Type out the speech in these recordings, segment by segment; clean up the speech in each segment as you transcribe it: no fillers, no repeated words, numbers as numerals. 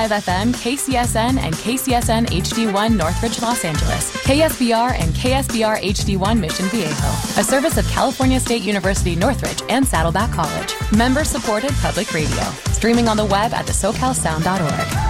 105 FM, KCSN, and KCSN HD1 Northridge, Los Angeles. KSBR and KSBR HD1 Mission Viejo. A service of California State University Northridge and Saddleback College. Member-supported public radio. Streaming on the web at thesocalsound.org.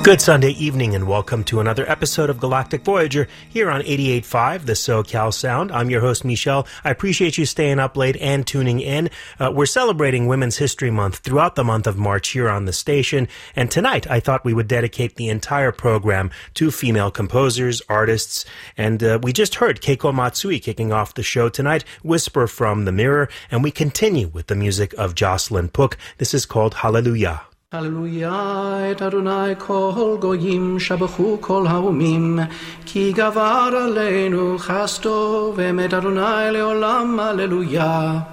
Good Sunday evening and welcome to another episode of Galactic Voyager here on 88.5, the SoCal Sound. I'm your host, Michelle. I appreciate you staying up late and tuning in. We're celebrating Women's History Month throughout the month of March here on the station, and tonight I thought we would dedicate the entire program to female composers, artists, and we just heard Keiko Matsui kicking off the show tonight, Whisper from the Mirror, and we continue with the music of Jocelyn Pook. This is called Hallelujah. Hallelujah, et Adonai kol goyim, shabachu kol haumim, ki gavar aleinu chasto, ve'emet Adonai leolam, hallelujah.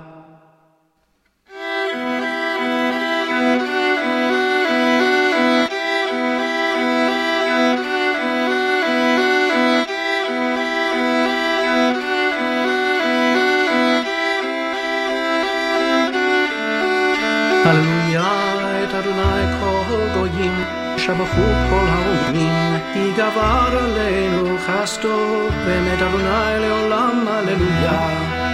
Hallelujah. Adonai kol goyim, shabachu kol haumim, ki gavar aleinu chasto, ve'emet Adonai leolam, hallelujah.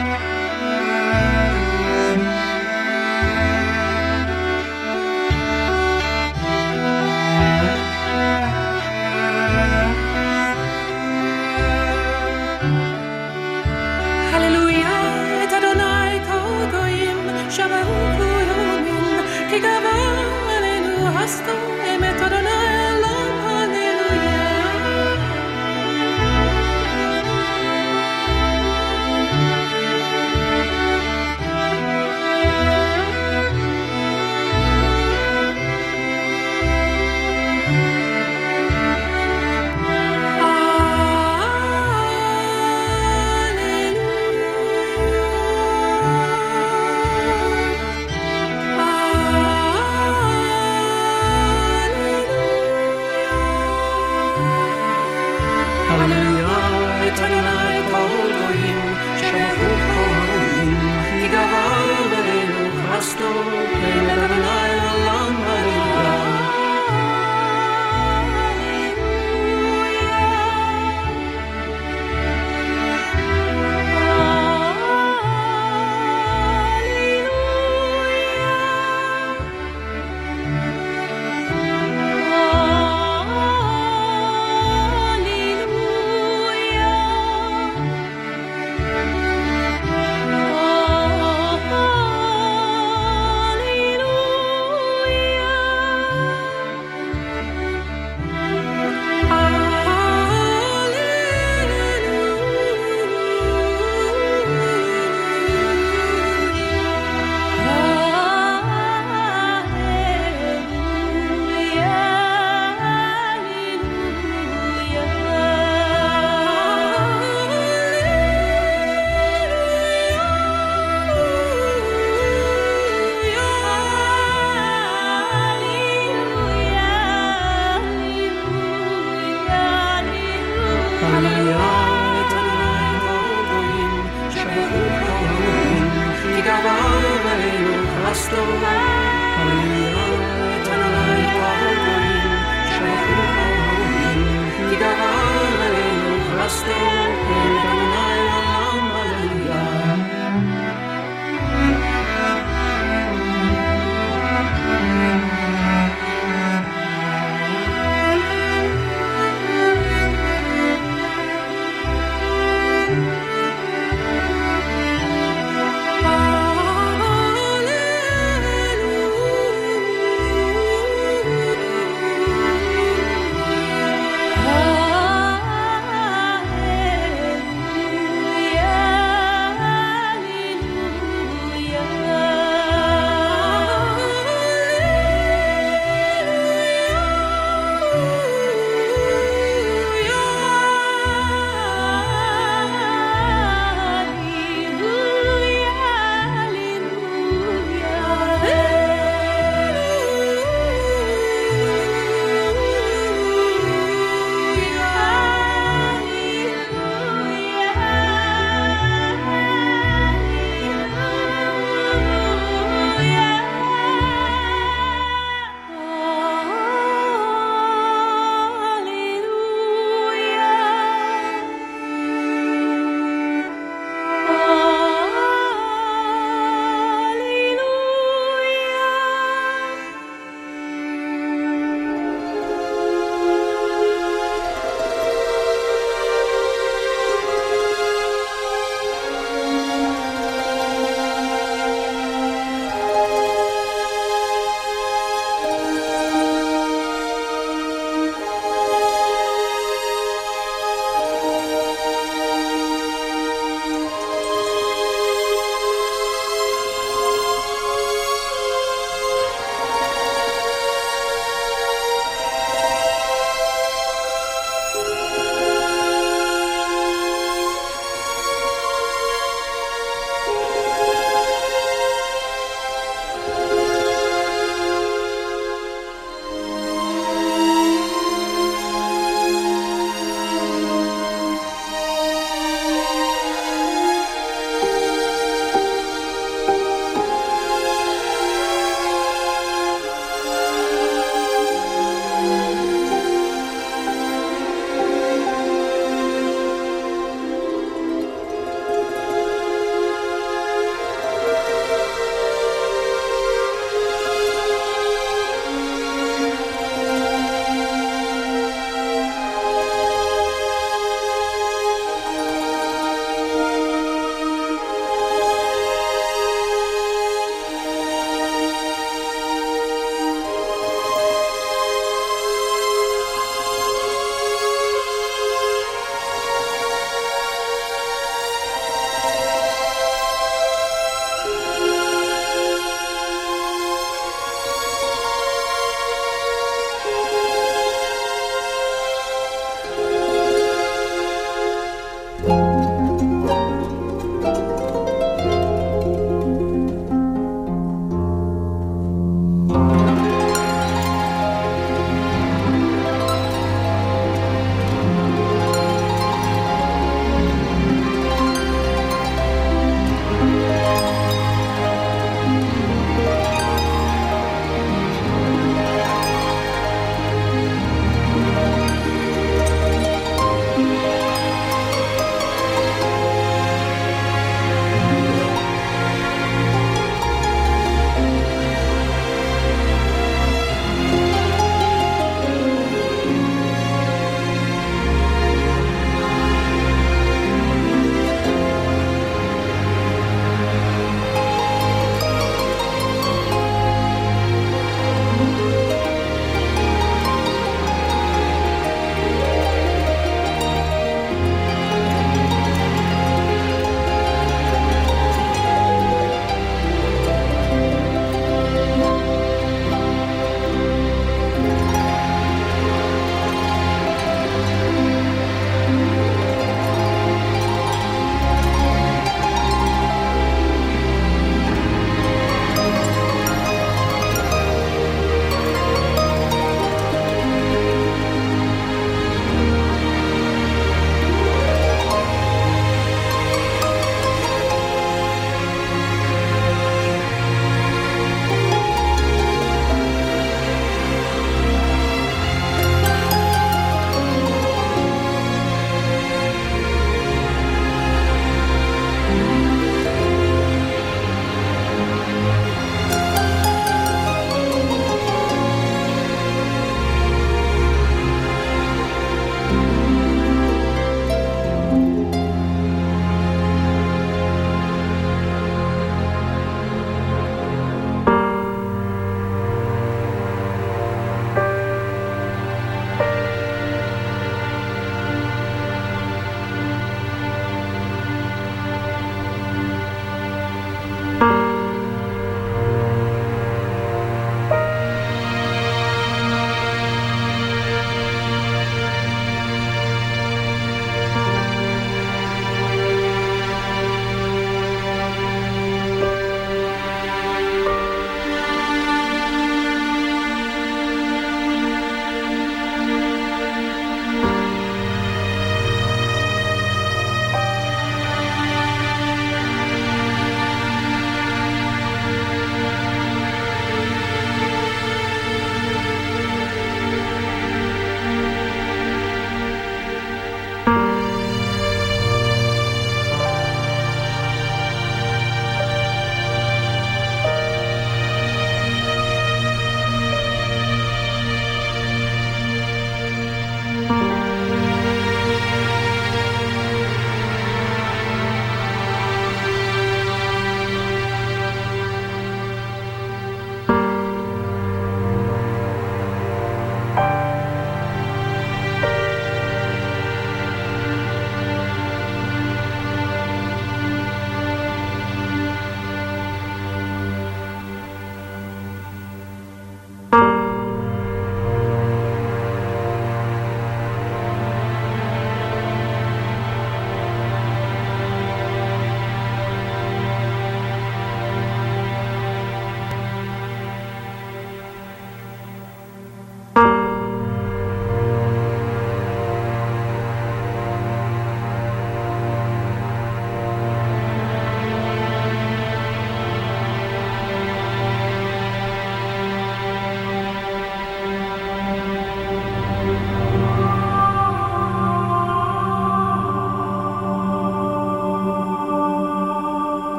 Hallelujah, et Adonai kol goyim, shabachu kol haumim, ki gavar Hasto emet Adonai olam, hallelujah.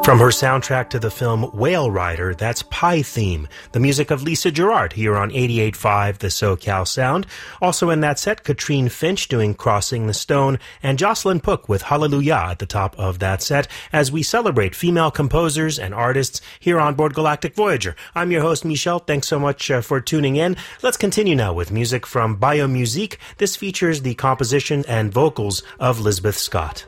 From her soundtrack to the film Whale Rider, that's Pie Theme, the music of Lisa Gerard here on 88.5 The SoCal Sound. Also in that set, Katrine Finch doing Crossing the Stone, and Jocelyn Pook with Hallelujah at the top of that set as we celebrate female composers and artists here on board Galactic Voyager. I'm your host, Michel. Thanks so much for tuning in. Let's continue now with music from Biomusique. This features the composition and vocals of Lisbeth Scott.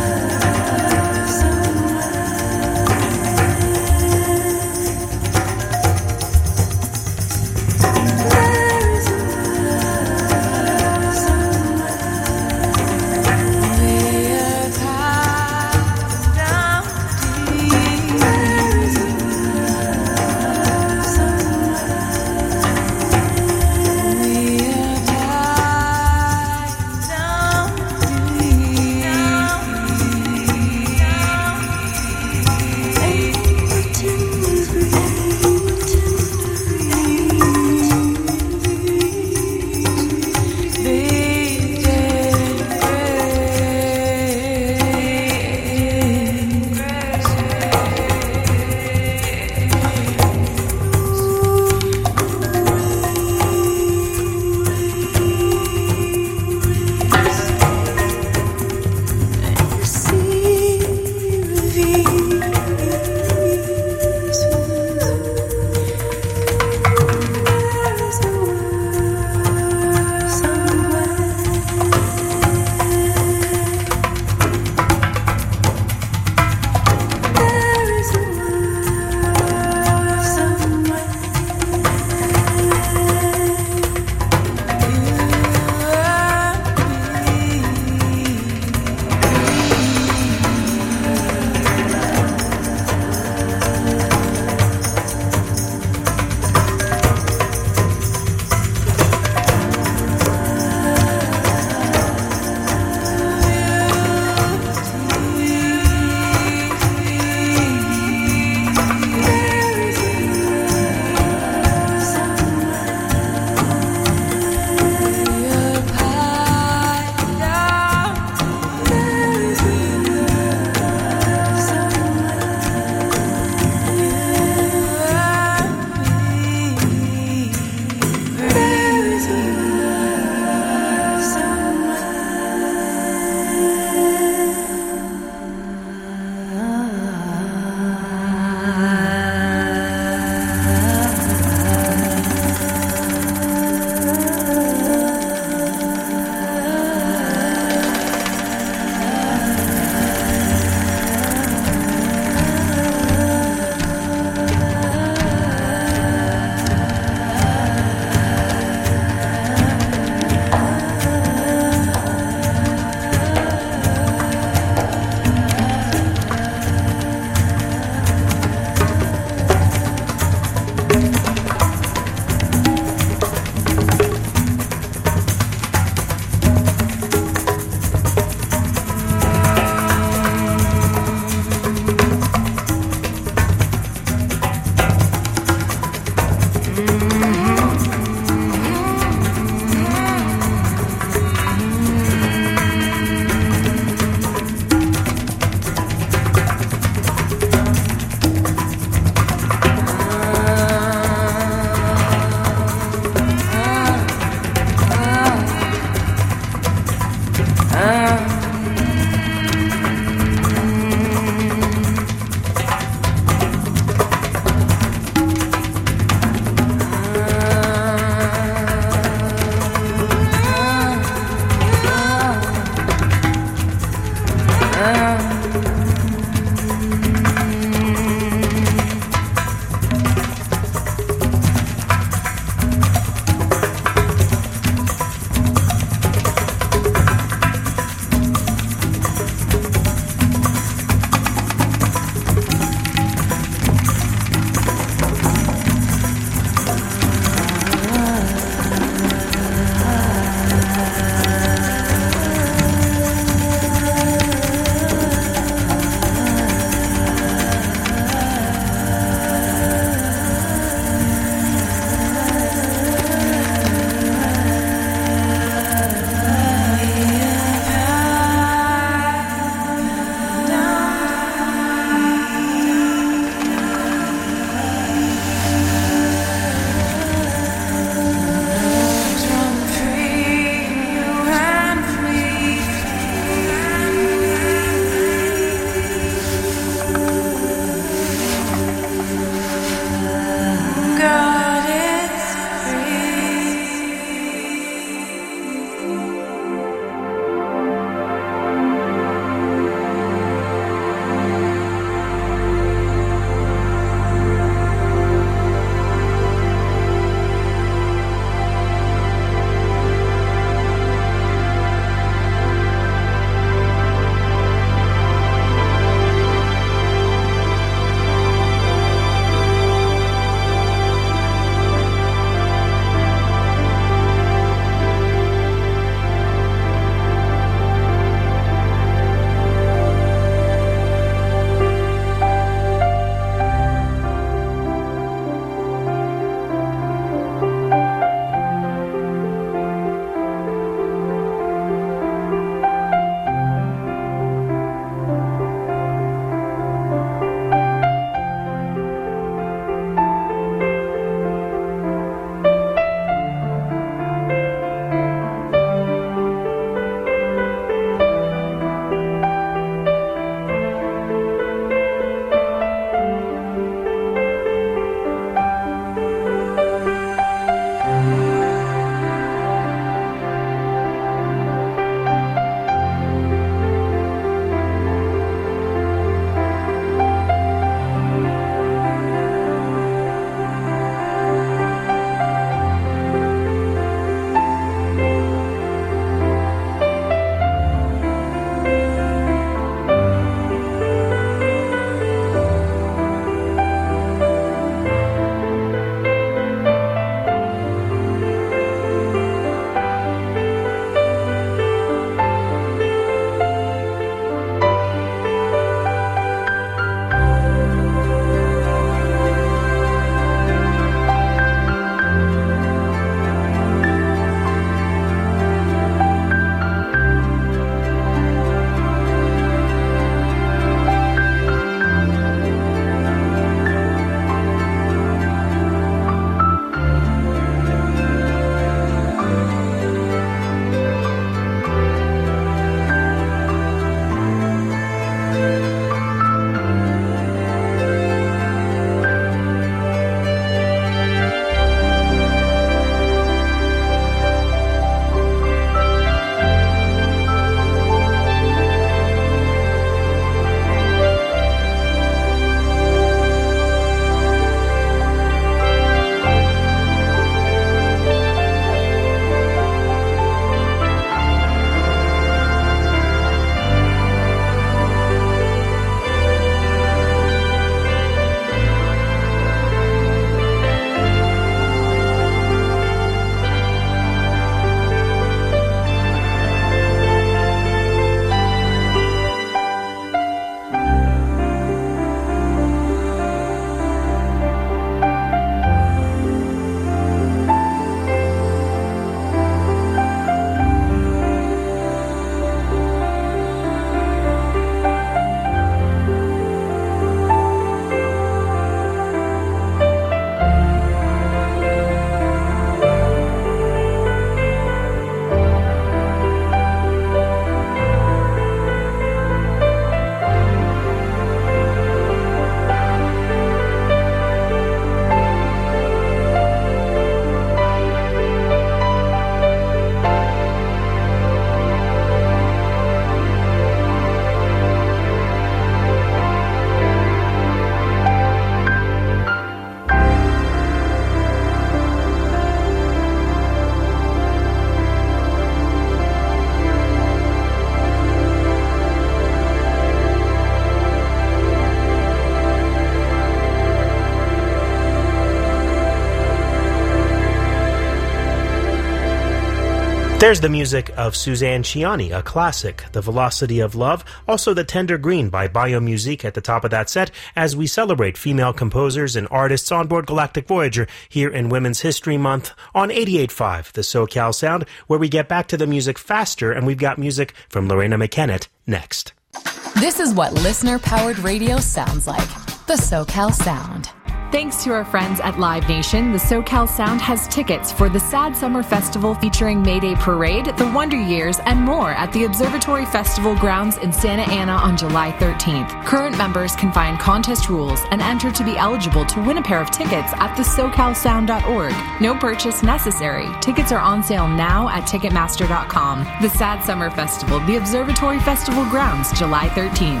There's the music of Suzanne Ciani, a classic, The Velocity of Love, also The Tender Green by Biomusique at the top of that set, as we celebrate female composers and artists on board Galactic Voyager here in Women's History Month on 88.5, the SoCal Sound, where we get back to the music faster, and we've got music from Lorena McKennett next. This is what listener-powered radio sounds like. The SoCal Sound. Thanks to our friends at Live Nation, the SoCal Sound has tickets for the Sad Summer Festival featuring Mayday Parade, the Wonder Years, and more at the Observatory Festival grounds in Santa Ana on July 13th. Current members can find contest rules and enter to be eligible to win a pair of tickets at thesocalsound.org. No purchase necessary. Tickets are on sale now at Ticketmaster.com. The Sad Summer Festival, the Observatory Festival grounds, July 13th.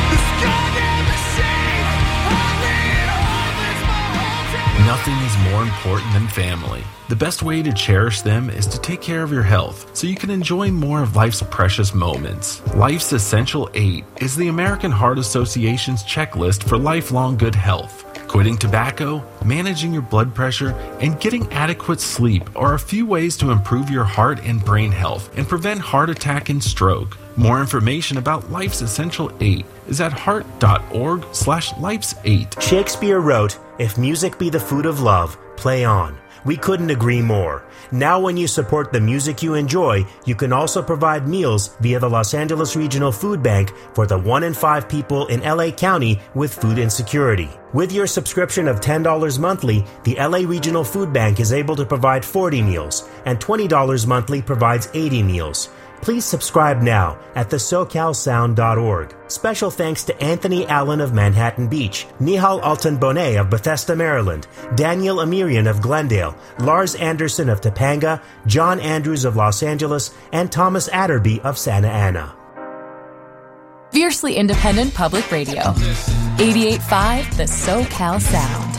Nothing is more important than family. The best way to cherish them is to take care of your health so you can enjoy more of life's precious moments. Life's Essential 8 is the American Heart Association's checklist for lifelong good health. Quitting tobacco, managing your blood pressure, and getting adequate sleep are a few ways to improve your heart and brain health and prevent heart attack and stroke. More information about Life's Essential 8 is at heart.org/lifes8. Shakespeare wrote, "If music be the food of love, play on." We couldn't agree more. Now when you support the music you enjoy, you can also provide meals via the Los Angeles Regional Food Bank for the 1 in 5 people in LA County with food insecurity. With your subscription of $10 monthly, the LA Regional Food Bank is able to provide 40 meals, and $20 monthly provides 80 meals. Please subscribe now at thesocalsound.org. Special thanks to Anthony Allen of Manhattan Beach, Nihal Alton-Bonet of Bethesda, Maryland, Daniel Amirian of Glendale, Lars Anderson of Topanga, John Andrews of Los Angeles, and Thomas Adderby of Santa Ana. Fiercely independent public radio. 88.5, the SoCal Sound.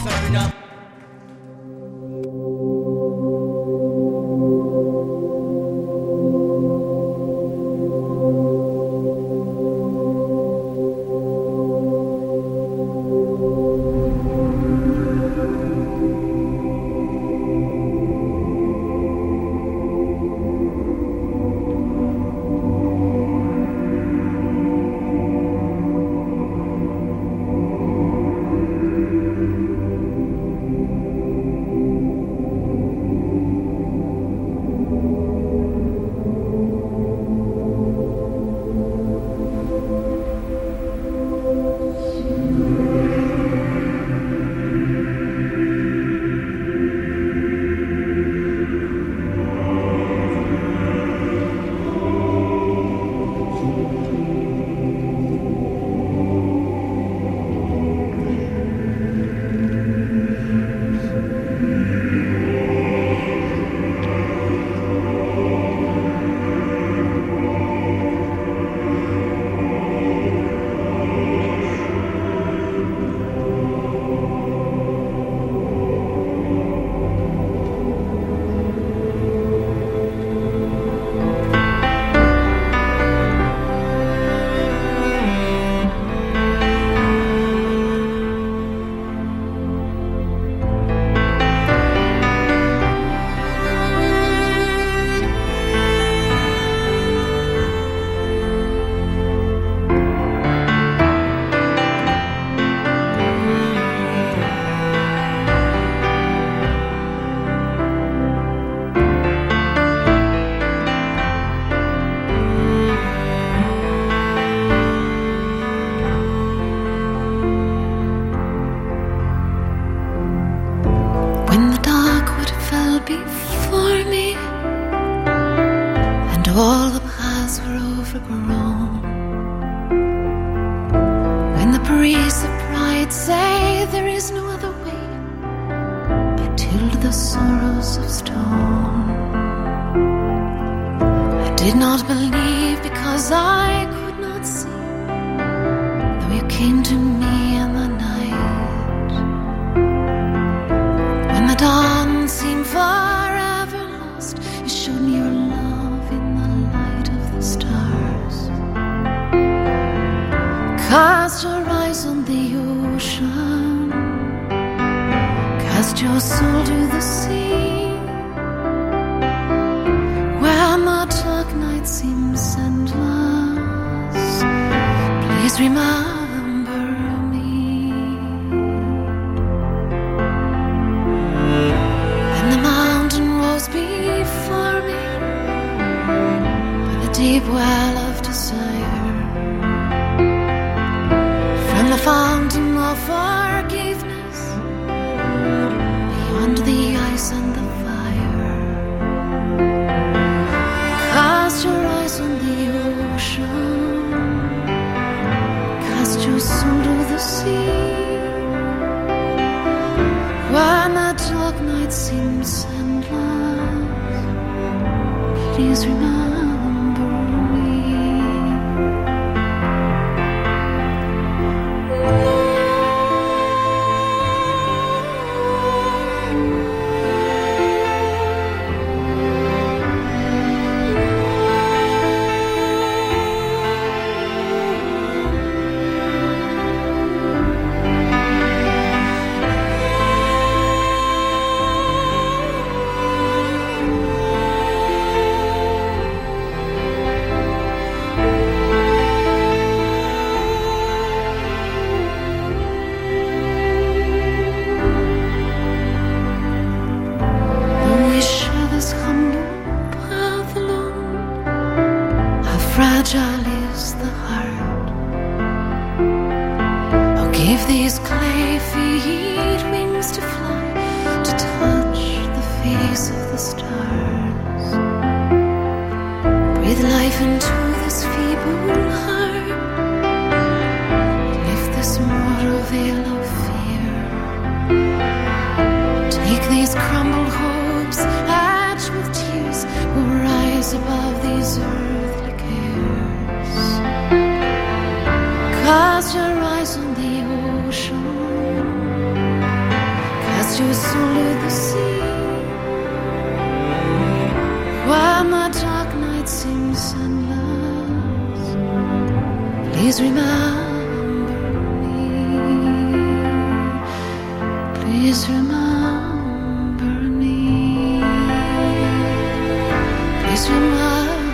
all the paths were overgrown. When the priests of pride say there is no other way, I tilled the sorrows of stone. I did not believe because I could not see, though you came to me in the night. When the dawn seemed forever lost, you showed me your love in the light of the stars. Cast your eyes on the ocean, cast your soul to the sea, where my please remember me. And the mountain rose before me by the deep well of desire, from the fountain of forgiveness, beyond the ice and the fire. Cast your eyes on the ocean, cast your soul to the sea. When the dark night seems endless, please remember me. Fragile is the heart. Oh, give these clay feet wings to fly, to touch the face of the stars. Breathe life into this feeble heart, lift this mortal veil of fear. Take these crumbled hopes, etched with tears, will rise above these earthly cares. Cast your eyes on the ocean, cast your soul to the sea. When the dark night seems endless, please remember me. Please remember me. Please remember.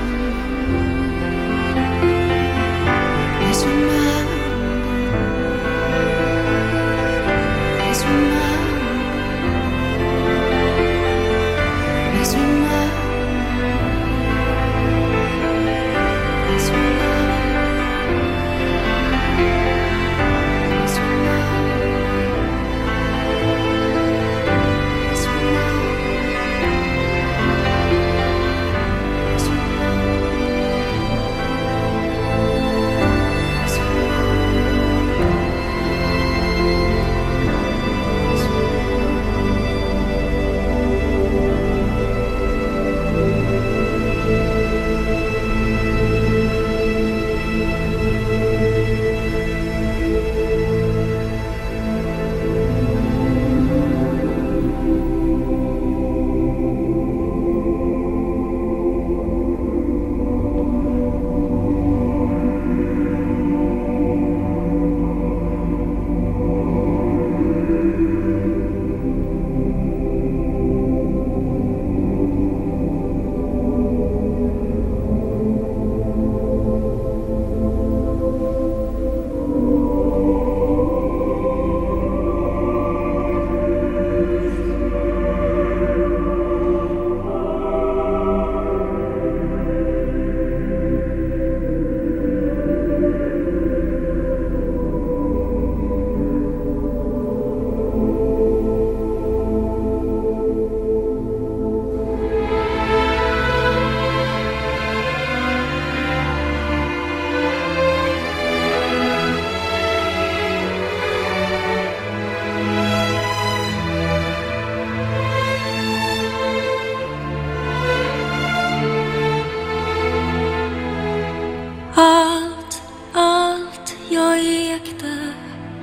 Allt jag ägde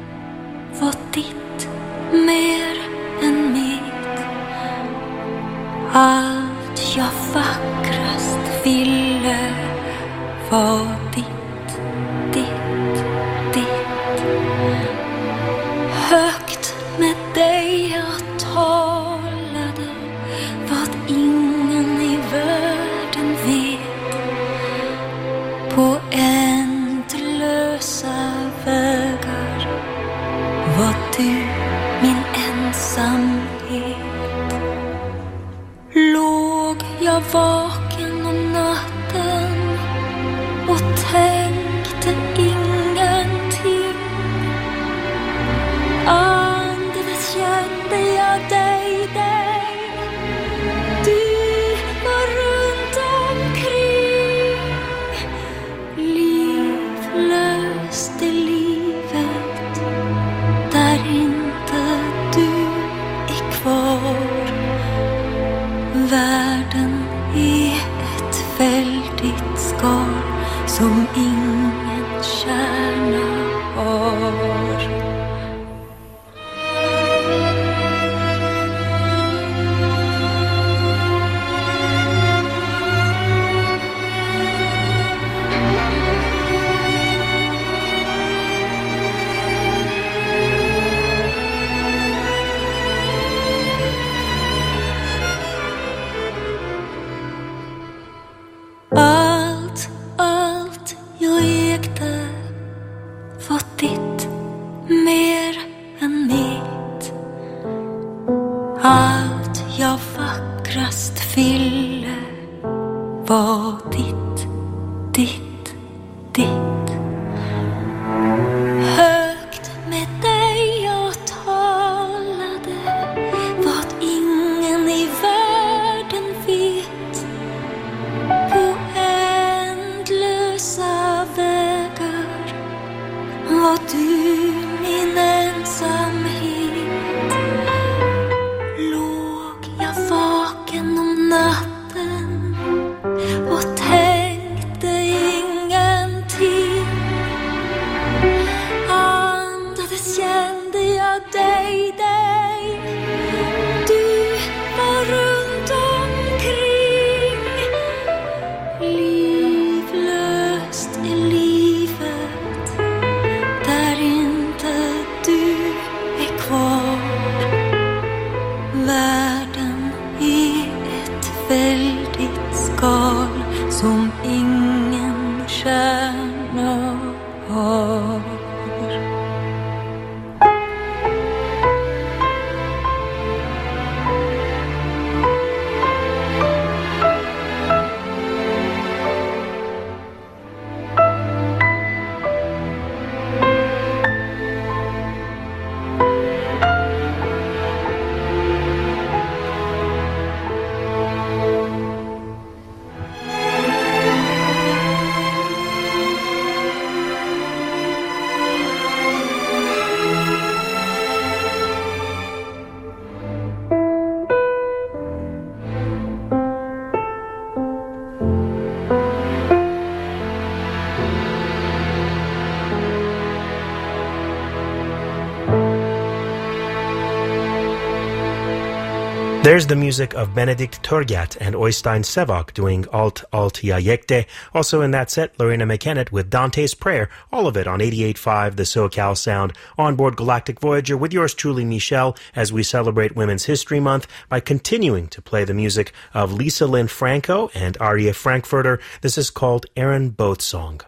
var ditt mer än mitt. Allt jag vackrast ville var ditt, ditt, ditt. Högt med dig jag talade vad ingen i världen vet. På ändlösa jag vaken om natten och tänkte ingenting. Andades kände jag dig. Du var runt omkring. Livlöst är livet där inte du är kvar. Världen är ett väldigt skal som ingen kärna har. Allt jag ägde var ditt, mer än mitt. Allt jag vackrast ville var ditt. Högt med dig jag talade vad ingen i världen vet. På ändlösa vägar var du min ensamhet. Låg jag vaken om natten och tänkte ingenting. Andades kände jag dig. Du var runt omkring. Livlöst är livet där inte du är kvar. Världen är ett väldigt skal som ingen kärna har. There's the music of Benedikt Turgat and Oystein Sevak doing Alt Jag Gekte. Also in that set, Lorena McKennitt with Dante's Prayer, all of it on 88.5 The SoCal Sound, on board Galactic Voyager with yours truly, Michelle, as we celebrate Women's History Month by continuing to play the music of Lisa Lynn Franco and Aria Frankfurter. This is called Aaron Boat Song.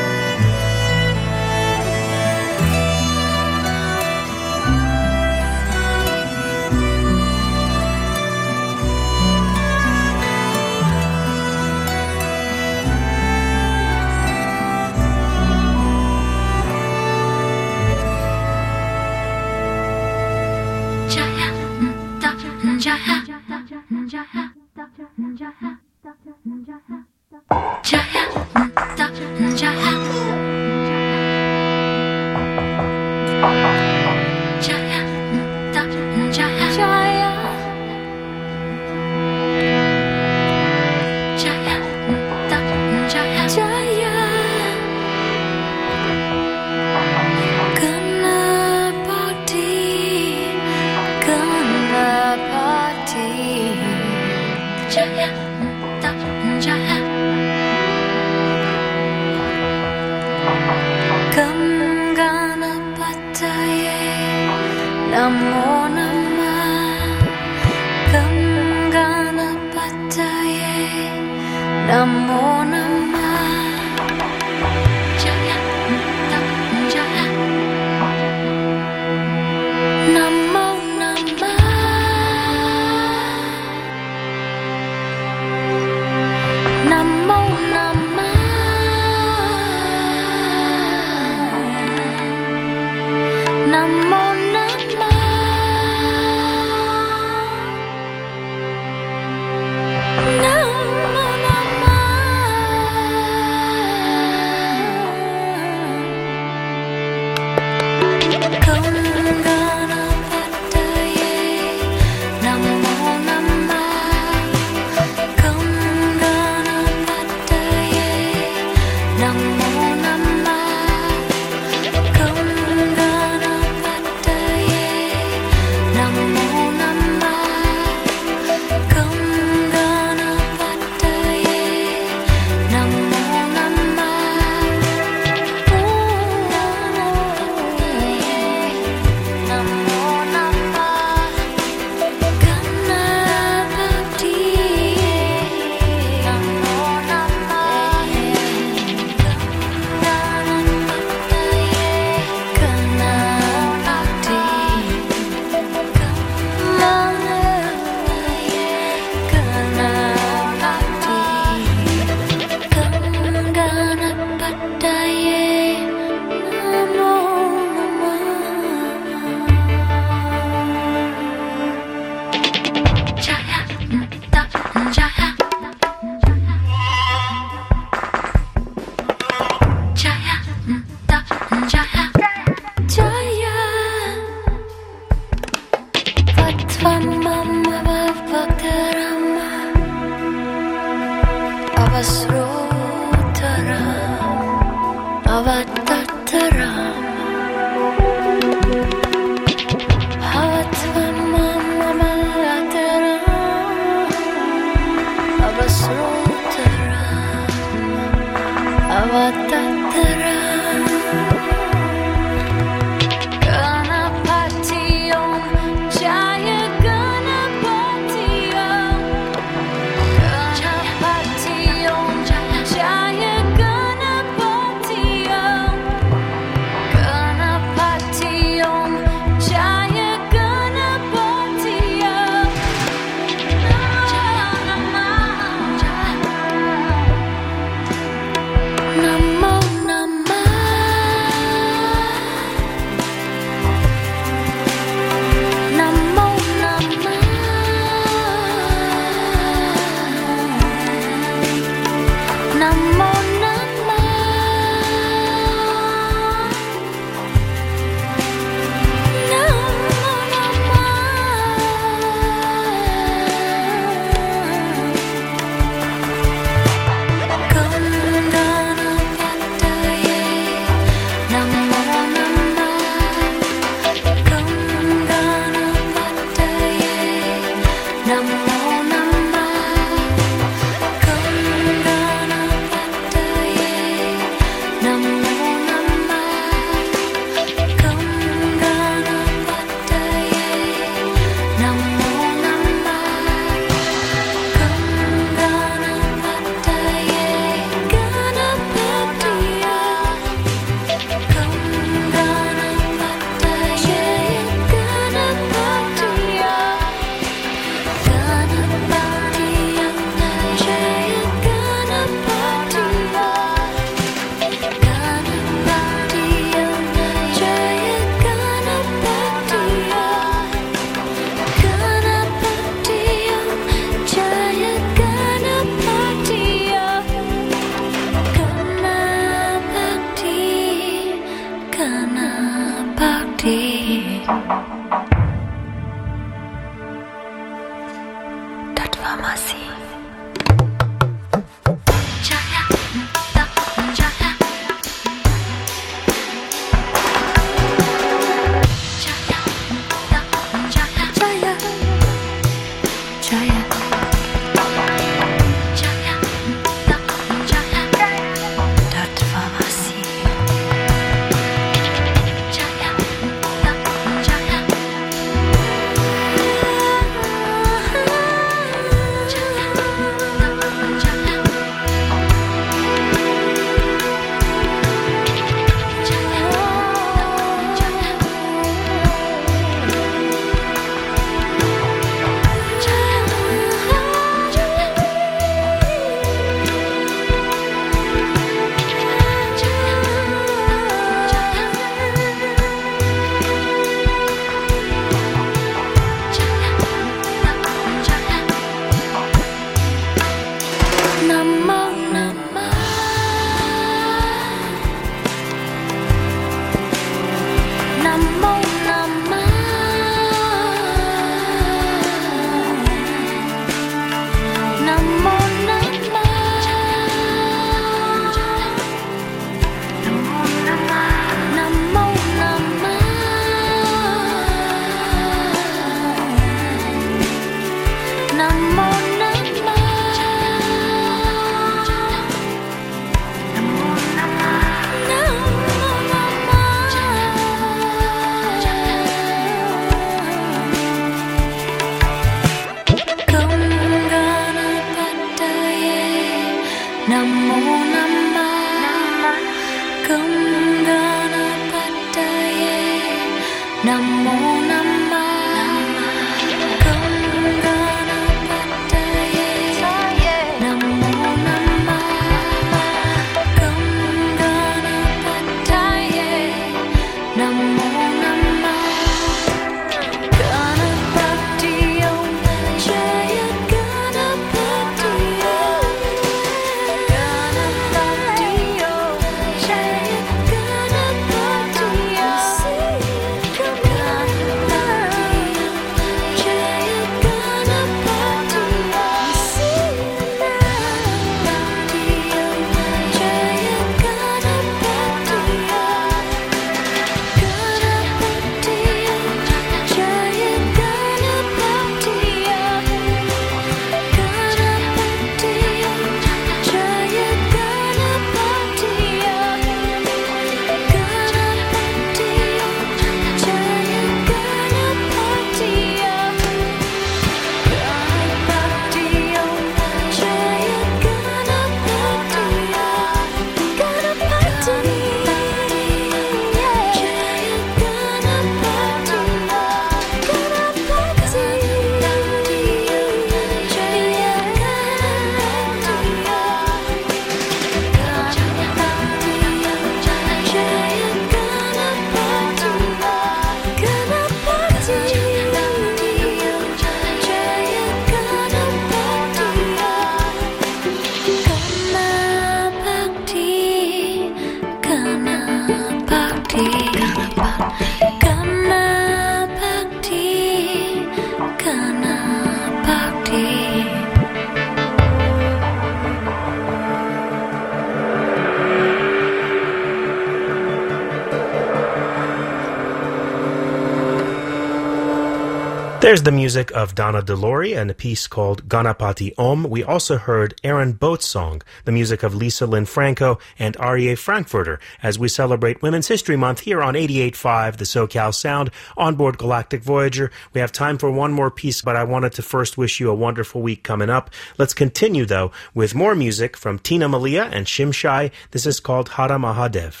There's the music of Donna DeLore and a piece called Ganapati Om. We also heard Aaron Boat's song, the music of Lisa Lynn Franco and Aryeh Frankfurter, as we celebrate Women's History Month here on 88.5, the SoCal Sound, on board Galactic Voyager. We have time for one more piece, but I wanted to first wish you a wonderful week coming up. Let's continue, though, with more music from Tina Malia and Shimshai. This is called Hara Mahadev.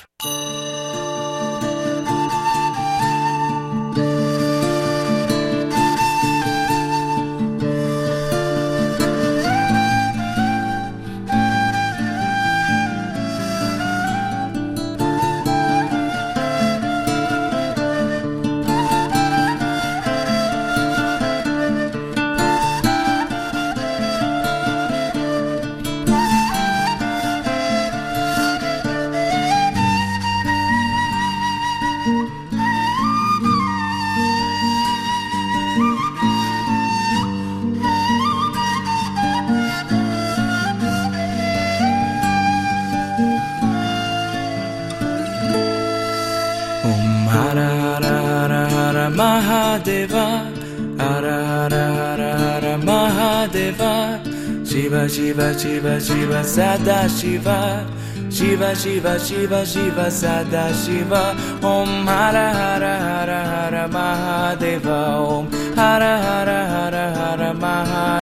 Mahadeva, Hara Hara Hara Hara Mahadeva, Shiva Shiva Shiva Shiva Sada Shiva, Shiva Shiva Shiva Shiva Sada Shiva, Om Hara Hara Hara Hara Mahadeva, Om Hara Hara Hara Hara Mahadeva.